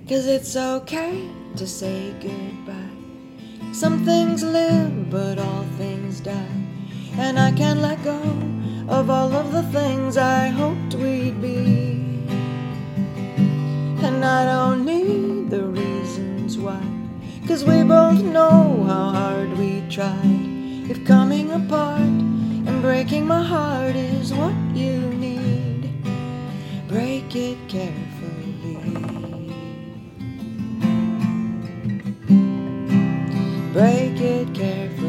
'Cause it's okay to say goodbye. Some things live, but all things die. And I can't let go of all of the things I hoped we'd be. And I don't need the reasons why, 'cause we both know how hard we tried. If coming apart and breaking my heart is what you need, break it carefully. Break it carefully.